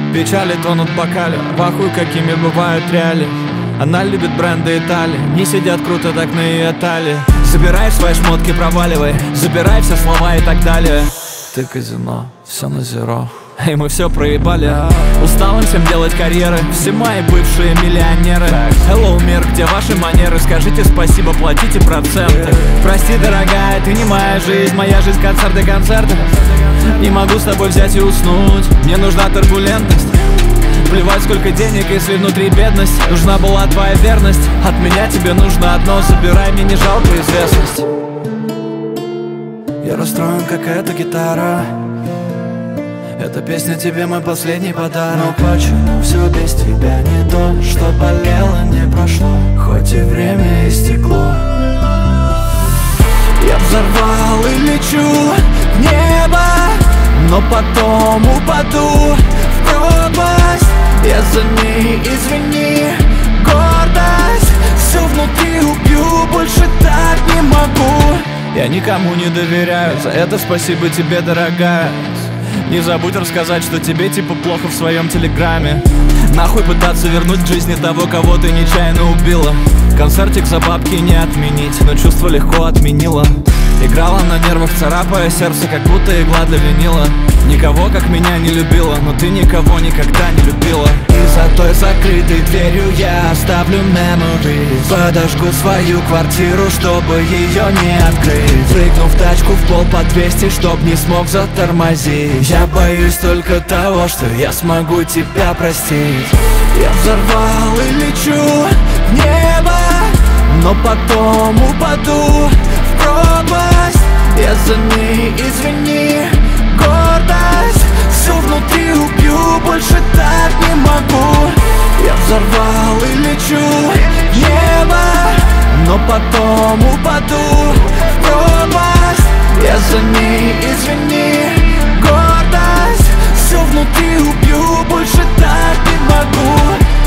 Печали тонут в бокале, в ахуе, какими бывают реалии. Она любит бренды Италии, не сидят круто так на ее талии. Забирай свои шмотки, проваливай, забирай все слова и так далее. Ты казино, все на зеро, и мы все проебали. Устал им всем делать карьеры, все мои бывшие миллионеры. Hello, мир, где ваши манеры? Скажите спасибо, платите проценты. Прости, дорогая, ты не моя жизнь концерты, концерты. Не могу с тобой взять и уснуть, мне нужна турбулентность. Плевать, сколько денег, если внутри бедность. Нужна была твоя верность, от меня тебе нужно одно. Забирай, мне не жалко известность. Я расстроен, как эта гитара. Эта песня тебе мой последний подарок. Но почему все без тебя не то, что болело, не прошло, хоть и время истекло. Я взорвал и лечу в небо, но потом упаду в пропасть. Я за ней, извини, гордость. Все внутри убью, больше так не могу. Я никому не доверяю, за это спасибо тебе, дорогая. Не забудь рассказать, что тебе типа плохо в своем телеграме. Нахуй пытаться вернуть к жизни того, кого ты нечаянно убила. Концертик за бабки не отменить, но чувство легко отменила. Играла на нервах, царапая сердце, как будто игла для винила. Никого, как меня, не любила, но ты никого никогда не любила. И за той закрытой дверью я оставлю memories. Подожгу свою квартиру, чтобы ее не открыть. Прыгну в тачку в пол по 200, чтоб не смог затормозить. Я боюсь только того, что я смогу тебя простить. Я взорвал и лечу в небо, но потом упаду в пропасть. Я за ней, извини, гордость. Все внутри убью, больше так не могу. Я взорвал и лечу в небо, но потом упаду в пропасть. Я за ней, извини, гордость. Все внутри убью, больше так не могу.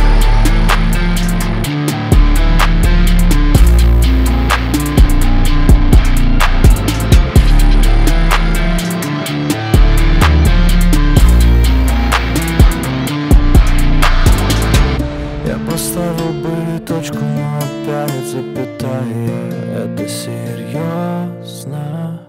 Поставил бы точку, но опять запятая. Это серьезно.